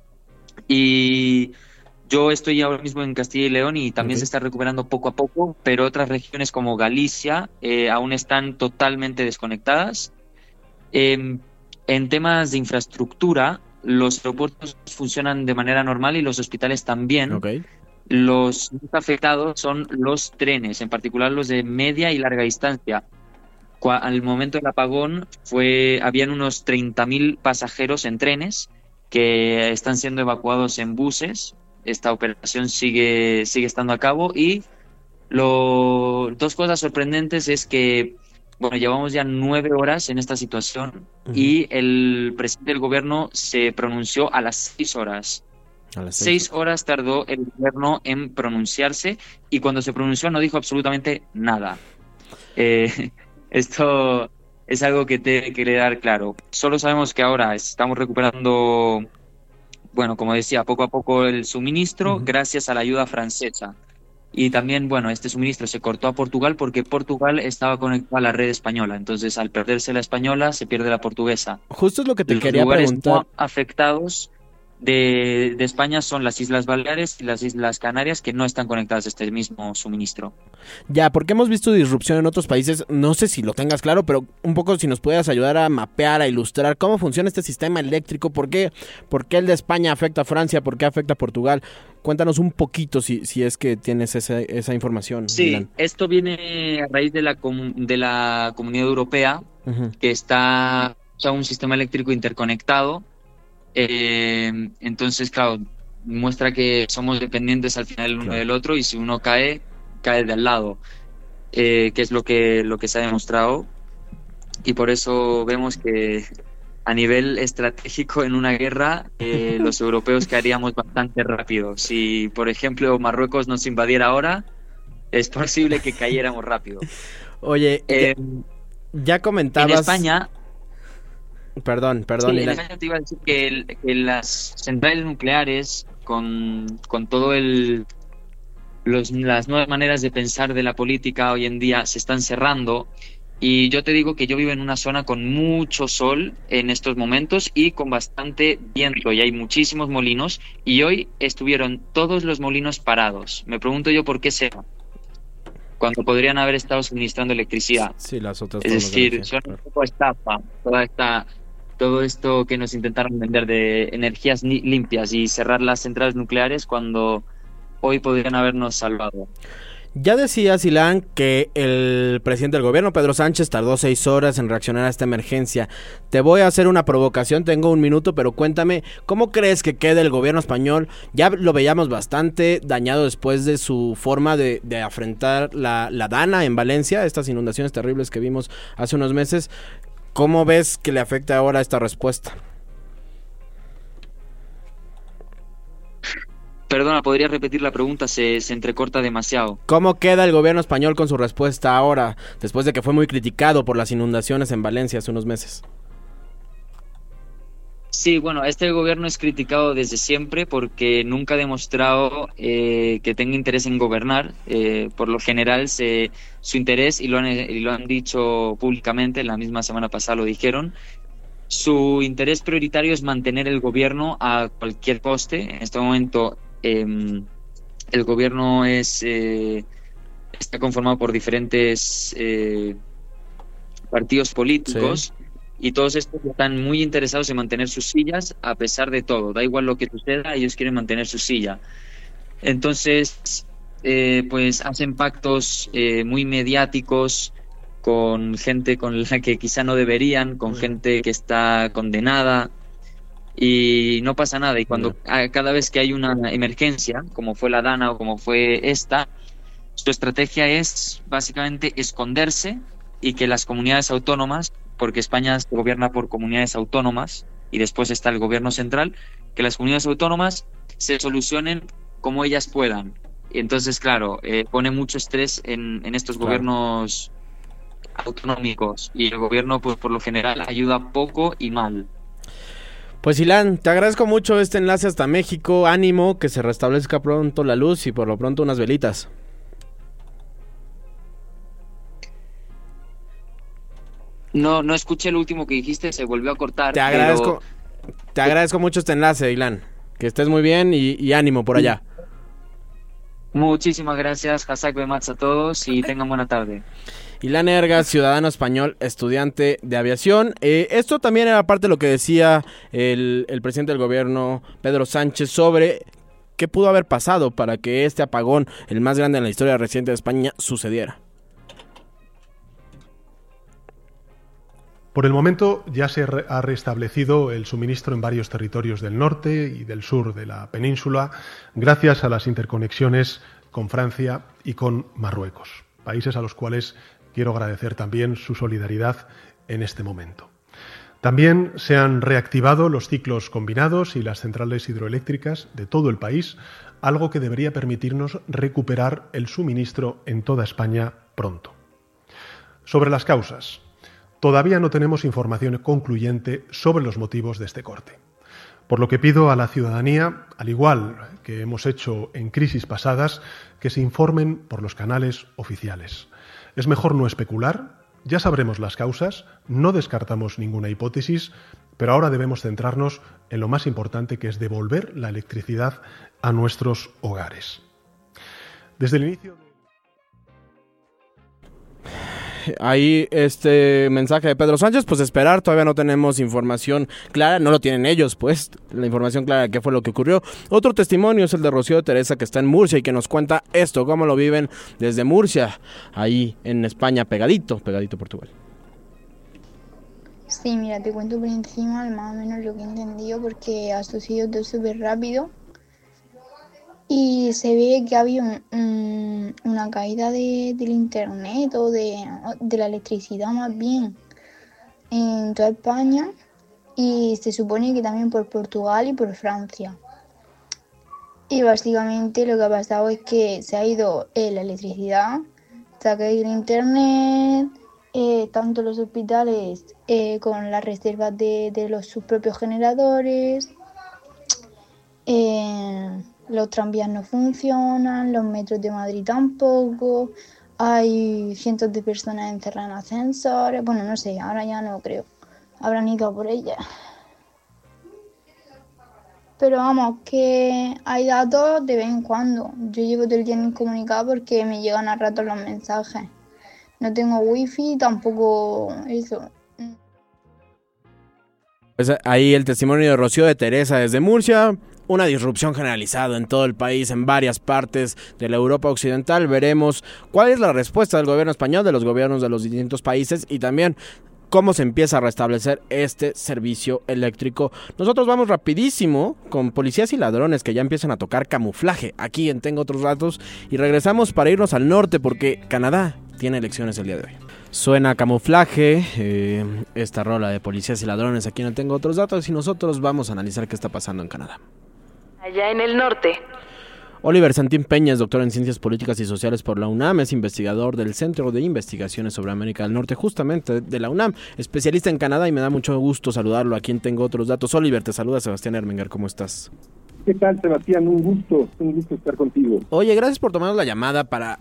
Y yo estoy ahora mismo en Castilla y León y también okay. se está recuperando poco a poco, pero otras regiones como Galicia eh, aún están totalmente desconectadas. Eh, en temas de infraestructura, los aeropuertos funcionan de manera normal y los hospitales también. Okay. Los más afectados son los trenes, en particular los de media y larga distancia. Al momento del apagón fue, habían unos treinta mil pasajeros en trenes que están siendo evacuados en buses. Esta operación sigue, sigue estando a cabo y Lo, dos cosas sorprendentes es que, bueno, llevamos ya nueve horas en esta situación uh-huh. y el presidente del gobierno se pronunció a las seis horas. A las seis. seis horas tardó el gobierno en pronunciarse y cuando se pronunció no dijo absolutamente nada. Eh, esto es algo que te quiere dar claro. Solo sabemos que ahora estamos recuperando, bueno, como decía, poco a poco el suministro uh-huh. gracias a la ayuda francesa. Y también, bueno, este suministro se cortó a Portugal porque Portugal estaba conectado a la red española. Entonces, al perderse la española, se pierde la portuguesa. Justo es lo que te Los quería lugares preguntar. No afectados de, de España son las Islas Baleares y las Islas Canarias, que no están conectadas a este mismo suministro. Ya, porque hemos visto disrupción en otros países, no sé si lo tengas claro, pero un poco si nos pudieras ayudar a mapear, a ilustrar cómo funciona este sistema eléctrico, por qué, por qué el de España afecta a Francia, por qué afecta a Portugal. Cuéntanos un poquito si, si es que tienes esa, esa información. Sí, Milan. Esto viene a raíz de la, com- de la Comunidad Europea, uh-huh. que está, o sea, un sistema eléctrico interconectado. Eh, entonces, claro, muestra que somos dependientes al final el uno claro. del otro y si uno cae, cae de al lado, eh, que es lo que, lo que se ha demostrado. Y por eso vemos que a nivel estratégico en una guerra, eh, los europeos caeríamos bastante rápido. Si, por ejemplo, Marruecos nos invadiera ahora, es posible que cayéramos rápido. Oye, eh, ya, ya comentabas... En España... Perdón, perdón. Sí, en España te iba a decir que, el, que las centrales nucleares, con, con todo el... Los, las nuevas maneras de pensar de la política hoy en día se están cerrando. Y yo te digo que yo vivo en una zona con mucho sol en estos momentos y con bastante viento y hay muchísimos molinos y hoy estuvieron todos los molinos parados. Me pregunto yo por qué será, cuando podrían haber estado suministrando electricidad. Sí, las otras es decir, son un poco estafa toda esta, todo esto que nos intentaron vender de energías ni- limpias y cerrar las centrales nucleares cuando hoy podrían habernos salvado. Ya decía Ilan que el presidente del gobierno, Pedro Sánchez, tardó seis horas en reaccionar a esta emergencia. Te voy a hacer una provocación, tengo un minuto, pero cuéntame, ¿cómo crees que quede el gobierno español? Ya lo veíamos bastante dañado después de su forma de, de afrontar la, la Dana en Valencia, estas inundaciones terribles que vimos hace unos meses. ¿Cómo ves que le afecta ahora esta respuesta? Perdona, ¿podrías repetir la pregunta? Se, se entrecorta demasiado. ¿Cómo queda el gobierno español con su respuesta ahora, después de que fue muy criticado por las inundaciones en Valencia hace unos meses? Sí, bueno, este gobierno es criticado desde siempre porque nunca ha demostrado eh, que tenga interés en gobernar. Eh, por lo general, se, su interés, y lo, han, y lo han dicho públicamente, la misma semana pasada lo dijeron, su interés prioritario es mantener el gobierno a cualquier coste. En este momento... Eh, el gobierno es eh, está conformado por diferentes eh, partidos políticos sí. y todos estos están muy interesados en mantener sus sillas a pesar de todo, da igual lo que suceda, ellos quieren mantener su silla. Entonces eh, pues hacen pactos eh, muy mediáticos con gente con la que quizá no deberían, con sí. gente que está condenada. Y no pasa nada, y cuando a, cada vez que hay una emergencia, como fue la Dana o como fue esta, su estrategia es básicamente esconderse y que las comunidades autónomas, porque España se gobierna por comunidades autónomas y después está el gobierno central, que las comunidades autónomas se solucionen como ellas puedan. Y entonces, claro, eh, pone mucho estrés en, en estos claro. gobiernos autonómicos y el gobierno, pues por lo general, ayuda poco y mal. Pues Ilan, te agradezco mucho este enlace hasta México, ánimo, que se restablezca pronto la luz y por lo pronto unas velitas. No, no escuché el último que dijiste, se volvió a cortar. Te agradezco, pero... te agradezco mucho este enlace, Ilan, que estés muy bien y, y ánimo por allá. Muchísimas gracias, Hassak Bemats a todos y tengan buena tarde. Ilan Ergas, ciudadano español, estudiante de aviación. Eh, esto también era parte de lo que decía el, el presidente del gobierno, Pedro Sánchez, sobre qué pudo haber pasado para que este apagón, el más grande en la historia reciente de España, sucediera. Por el momento ya se ha restablecido el suministro en varios territorios del norte y del sur de la península, gracias a las interconexiones con Francia y con Marruecos, países a los cuales quiero agradecer también su solidaridad en este momento. También se han reactivado los ciclos combinados y las centrales hidroeléctricas de todo el país, algo que debería permitirnos recuperar el suministro en toda España pronto. Sobre las causas, todavía no tenemos información concluyente sobre los motivos de este corte, por lo que pido a la ciudadanía, al igual que hemos hecho en crisis pasadas, que se informen por los canales oficiales. Es mejor no especular, ya sabremos las causas, no descartamos ninguna hipótesis, pero ahora debemos centrarnos en lo más importante, que es devolver la electricidad a nuestros hogares. Desde el inicio... Ahí este mensaje de Pedro Sánchez, pues esperar, todavía no tenemos información clara, no lo tienen ellos, pues, la información clara de qué fue lo que ocurrió. Otro testimonio es el de Rocío de Teresa, que está en Murcia y que nos cuenta esto, cómo lo viven desde Murcia, ahí en España, pegadito, pegadito a Portugal. Sí, mira, te cuento por encima más o menos lo que he entendido, porque ha sucedido todo súper rápido. Y se ve que había un, un, una caída de, del internet o de, de la electricidad más bien en toda España, y se supone que también por Portugal y por Francia. Y básicamente lo que ha pasado es que se ha ido eh, la electricidad, se ha caído el internet, eh, tanto los hospitales eh, con las reservas de, de los, sus propios generadores, eh, los tranvías no funcionan, los metros de Madrid tampoco, hay cientos de personas encerradas en ascensores, bueno, no sé, ahora ya no creo, habrán ido a por ellas. Pero vamos, que hay datos de vez en cuando. Yo llevo todo el día incomunicada porque me llegan a ratos los mensajes. No tengo wifi, tampoco eso. Pues ahí el testimonio de Rocío de Teresa desde Murcia. Una disrupción generalizada en todo el país, en varias partes de la Europa occidental. Veremos cuál es la respuesta del gobierno español, de los gobiernos de los distintos países, y también cómo se empieza a restablecer este servicio eléctrico. Nosotros vamos rapidísimo con Policías y Ladrones, que ya empiezan a tocar Camuflaje aquí en Tengo Otros Datos, y regresamos para irnos al norte porque Canadá tiene elecciones el día de hoy. Suena Camuflaje, eh, esta rola de Policías y Ladrones aquí en Tengo Otros Datos, y nosotros vamos a analizar qué está pasando en Canadá. Allá en el norte. Oliver Santín Peña es doctor en Ciencias Políticas y Sociales por la UNAM, es investigador del Centro de Investigaciones sobre América del Norte, justamente de la UNAM, especialista en Canadá, y me da mucho gusto saludarlo. Aquí en Tengo Otros Datos. Oliver, te saluda Sebastián Ermenguer, ¿cómo estás? ¿Qué tal, Sebastián? Un gusto, un gusto estar contigo. Oye, gracias por tomarnos la llamada para...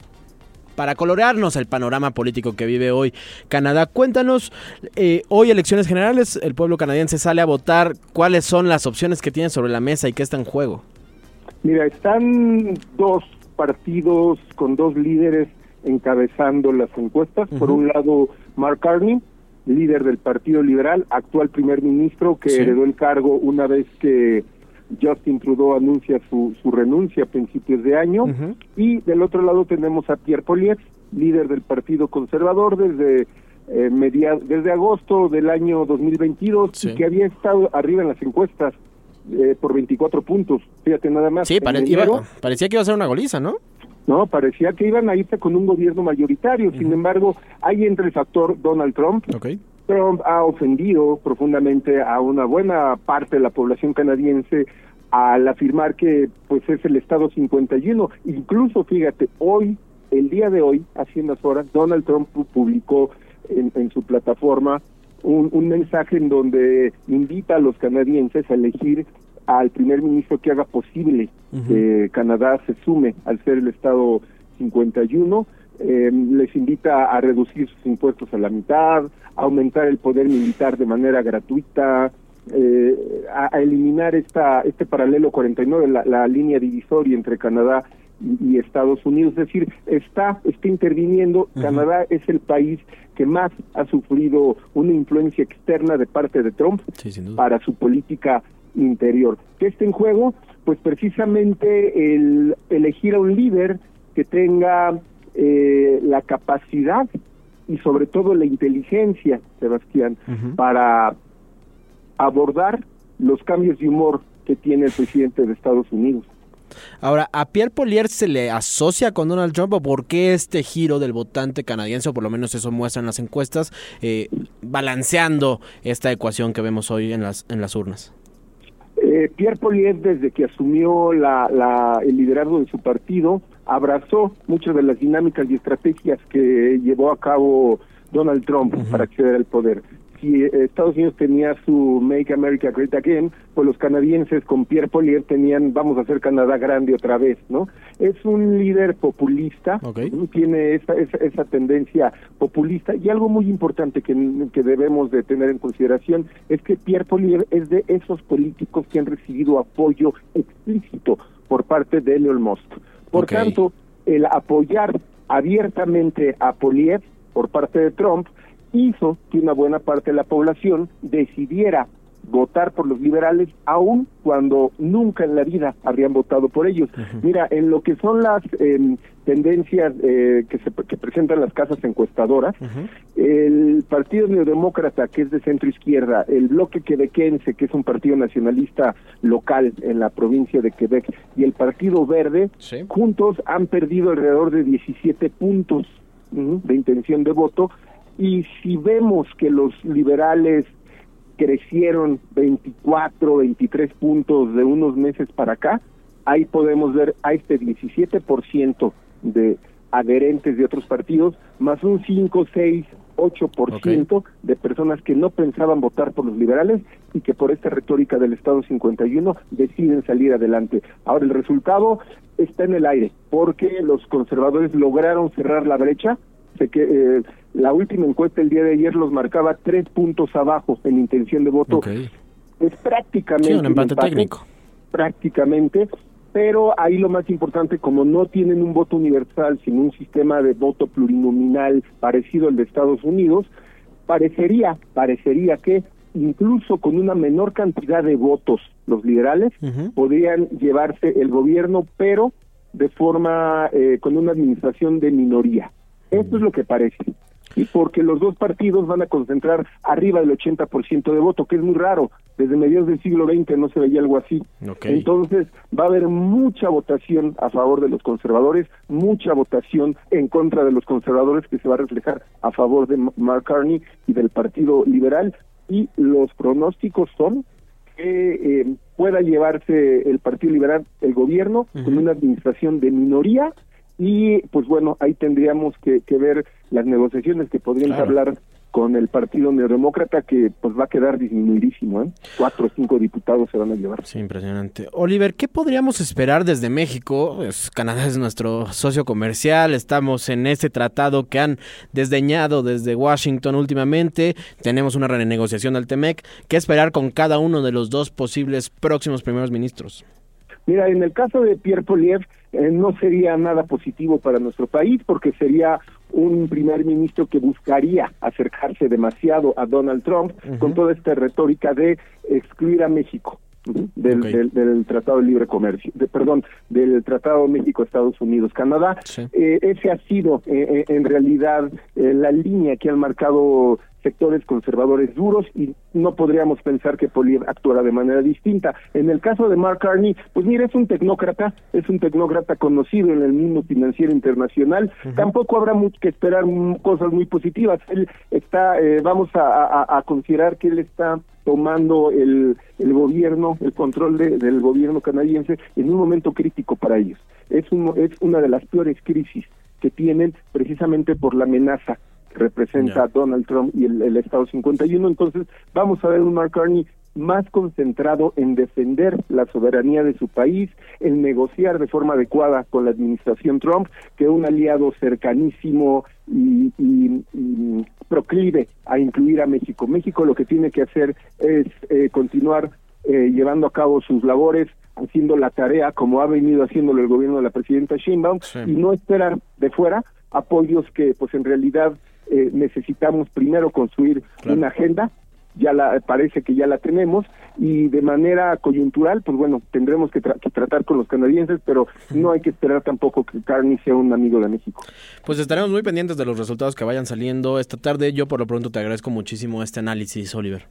para colorearnos el panorama político que vive hoy Canadá. Cuéntanos, eh, hoy elecciones generales, el pueblo canadiense sale a votar. ¿Cuáles son las opciones que tienen sobre la mesa y qué está en juego? Mira, están dos partidos con dos líderes encabezando las encuestas. Uh-huh. Por un lado, Mark Carney, líder del Partido Liberal, actual primer ministro, que sí. heredó el cargo una vez que Justin Trudeau anuncia su, su renuncia a principios de año. Uh-huh. Y del otro lado tenemos a Pierre Poilievre, líder del Partido Conservador desde eh, media, desde agosto del año dos mil veintidós, sí. y que había estado arriba en las encuestas eh, por veinticuatro puntos, fíjate nada más. Sí, pare- iba, parecía que iba a ser una goliza, ¿no? No, parecía que iban a irse con un gobierno mayoritario. Uh-huh. Sin embargo, ahí entra el factor Donald Trump. Okay. Trump ha ofendido profundamente a una buena parte de la población canadiense al afirmar que pues es el estado cincuenta y uno. Incluso, fíjate, hoy, el día de hoy, hace unas horas, Donald Trump publicó en, en su plataforma un, un mensaje en donde invita a los canadienses a elegir al primer ministro que haga posible uh-huh. que Canadá se sume al ser el estado cincuenta y uno. Eh, les invita a reducir sus impuestos a la mitad, a aumentar el poder militar de manera gratuita, eh, a, a eliminar esta este paralelo cuarenta y nueve, la, la línea divisoria entre Canadá y, y Estados Unidos. Es decir, está, está interviniendo. Uh-huh. Canadá es el país que más ha sufrido una influencia externa de parte de Trump sí, sin duda. para su política interior. ¿Qué está en juego? Pues precisamente el elegir a un líder que tenga Eh, la capacidad y sobre todo la inteligencia, Sebastián, uh-huh. para abordar los cambios de humor que tiene el presidente de Estados Unidos. Ahora, ¿a Pierre Poilievre se le asocia con Donald Trump o por qué este giro del votante canadiense, o por lo menos eso muestran las encuestas, eh, balanceando esta ecuación que vemos hoy en las, en las urnas? Eh, Pierre Poilievre, desde que asumió la, la, el liderazgo de su partido, abrazó muchas de las dinámicas y estrategias que llevó a cabo Donald Trump uh-huh. para acceder al poder. Si Estados Unidos tenía su Make America Great Again, pues los canadienses con Pierre Poilievre tenían vamos a hacer Canadá grande otra vez, ¿no? Es un líder populista, okay. tiene esa, esa, esa tendencia populista, y algo muy importante que, que debemos de tener en consideración es que Pierre Poilievre es de esos políticos que han recibido apoyo explícito por parte de Elon Musk. Por okay. tanto, el apoyar abiertamente a Poilievre por parte de Trump hizo que una buena parte de la población decidiera votar por los liberales, aun cuando nunca en la vida habrían votado por ellos. Uh-huh. Mira, en lo que son las eh, tendencias eh, que se que presentan las casas encuestadoras, uh-huh. el Partido Neodemócrata, que es de centro izquierda, el Bloque Quebequense, que es un partido nacionalista local en la provincia de Quebec, y el Partido Verde, sí. juntos han perdido alrededor de diecisiete puntos uh-huh, de intención de voto. Y si vemos que los liberales crecieron veinticuatro, veintitrés puntos de unos meses para acá, ahí podemos ver a este diecisiete por ciento de adherentes de otros partidos, más un cinco, seis, ocho por ciento okay. de personas que no pensaban votar por los liberales y que por esta retórica del Estado cincuenta y uno deciden salir adelante. Ahora el resultado está en el aire, porque los conservadores lograron cerrar la brecha. Sé que eh, la última encuesta el día de ayer los marcaba tres puntos abajo en intención de voto. Okay. Es prácticamente sí, un empate, un empate técnico. Prácticamente, pero ahí lo más importante, como no tienen un voto universal, sino un sistema de voto plurinominal parecido al de Estados Unidos, parecería, parecería que incluso con una menor cantidad de votos los liberales uh-huh. podrían llevarse el gobierno, pero de forma, eh, con una administración de minoría. Esto es lo que parece, y porque los dos partidos van a concentrar arriba del ochenta por ciento de voto, que es muy raro, desde mediados del siglo veinte no se veía algo así. Okay. Entonces va a haber mucha votación a favor de los conservadores, mucha votación en contra de los conservadores, que se va a reflejar a favor de Mark Carney y del Partido Liberal, y los pronósticos son que eh, pueda llevarse el Partido Liberal el gobierno uh-huh. con una administración de minoría. Y pues bueno, ahí tendríamos que, que ver las negociaciones que podrían claro. hablar con el Partido Neodemócrata, que pues va a quedar disminuidísimo, ¿eh? Cuatro o cinco diputados se van a llevar. Sí, impresionante. Oliver, ¿qué podríamos esperar desde México? Pues, Canadá es nuestro socio comercial, estamos en este tratado que han desdeñado desde Washington últimamente, tenemos una renegociación del T-M E C. ¿Qué esperar con cada uno de los dos posibles próximos primeros ministros? Mira, en el caso de Pierre Poilievre, eh, no sería nada positivo para nuestro país, porque sería un primer ministro que buscaría acercarse demasiado a Donald Trump uh-huh. con toda esta retórica de excluir a México uh-huh, del, okay. del, del Tratado de Libre Comercio, de, perdón, del Tratado México-Estados Unidos-Canadá. Sí. Eh, ese ha sido eh, en realidad eh, la línea que han marcado sectores conservadores duros, y no podríamos pensar que Poilievre actuara de manera distinta. En el caso de Mark Carney, pues mira, es un tecnócrata, es un tecnócrata conocido en el mundo financiero internacional. Uh-huh. Tampoco habrá mucho que esperar cosas muy positivas. Él está, eh, vamos a, a, a considerar que él está tomando el, el gobierno, el control de, del gobierno canadiense en un momento crítico para ellos. Es, un, es una de las peores crisis que tienen, precisamente por la amenaza representa yeah. Donald Trump y el, el Estado cincuenta y uno. Entonces vamos a ver un Mark Carney más concentrado en defender la soberanía de su país, en negociar de forma adecuada con la administración Trump, que un aliado cercanísimo y, y, y proclive a incluir a México. México lo que tiene que hacer es eh, continuar eh, llevando a cabo sus labores, haciendo la tarea como ha venido haciéndolo el gobierno de la presidenta Sheinbaum, sí. y no esperar de fuera apoyos que pues en realidad Eh, necesitamos primero construir claro. una agenda, ya la parece que ya la tenemos, y de manera coyuntural, pues bueno, tendremos que, tra- que tratar con los canadienses, pero no hay que esperar tampoco que Carney sea un amigo de México. Pues estaremos muy pendientes de los resultados que vayan saliendo esta tarde. Yo por lo pronto te agradezco muchísimo este análisis, Oliver.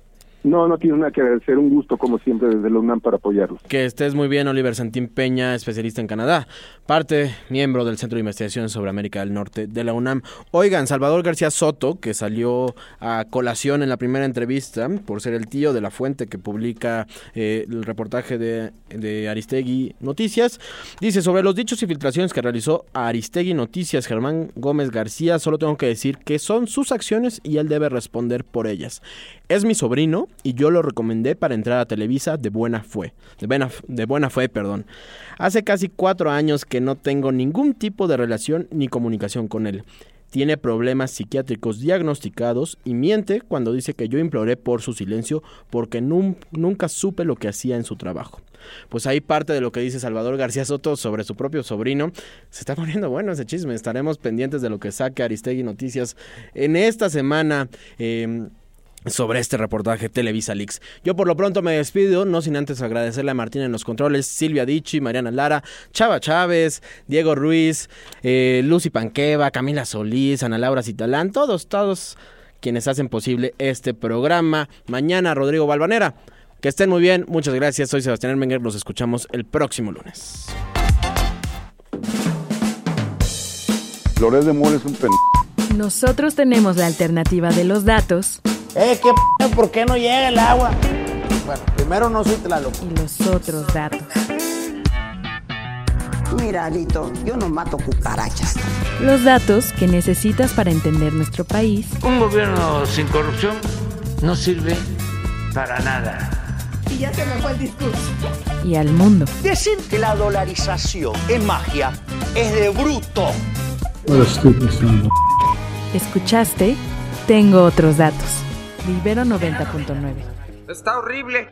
No, no tiene nada que agradecer, un gusto como siempre desde la UNAM para apoyarlos. Que estés muy bien, Oliver Santín Peña, especialista en Canadá, parte, miembro del Centro de Investigación sobre América del Norte de la UNAM. Oigan, Salvador García Soto, que salió a colación en la primera entrevista por ser el tío de la fuente que publica eh, el reportaje de, de Aristegui Noticias, dice: sobre los dichos y filtraciones que realizó Aristegui Noticias Germán Gómez García, solo tengo que decir que son sus acciones y él debe responder por ellas. Es mi sobrino y yo lo recomendé para entrar a Televisa de buena fe, de buena, de buena fe, perdón. Hace casi cuatro años que no tengo ningún tipo de relación ni comunicación con él. Tiene problemas psiquiátricos diagnosticados y miente cuando dice que yo imploré por su silencio porque num- nunca supe lo que hacía en su trabajo. Pues ahí parte de lo que dice Salvador García Soto sobre su propio sobrino. Se está poniendo bueno ese chisme. Estaremos pendientes de lo que saque Aristegui Noticias en esta semana. Eh, sobre este reportaje Televisa Leaks. Yo por lo pronto me despido, no sin antes agradecerle a Martina en los controles, Silvia Dichi, Mariana Lara, Chava Chávez, Diego Ruiz, eh, Lucy Panqueva, Camila Solís, Ana Laura Citalán, todos, todos quienes hacen posible este programa. Mañana Rodrigo Balvanera. Que estén muy bien, muchas gracias, soy Sebastián Ermenger, los escuchamos el próximo lunes. Loret de Mola es un pen... Nosotros tenemos la alternativa de los datos. Eh, ¿qué p***? ¿Por qué no llega el agua? Bueno, primero no soy Tlaloc. Y los otros datos. Mira, Alito, yo no mato cucarachas. Los datos que necesitas para entender nuestro país. Un gobierno sin corrupción no sirve para nada. Y ya se me fue el discurso. Y al mundo. Decir que la dolarización es magia es de bruto. Escuchaste Tengo Otros Datos. De Ibero noventa punto nueve. Está horrible.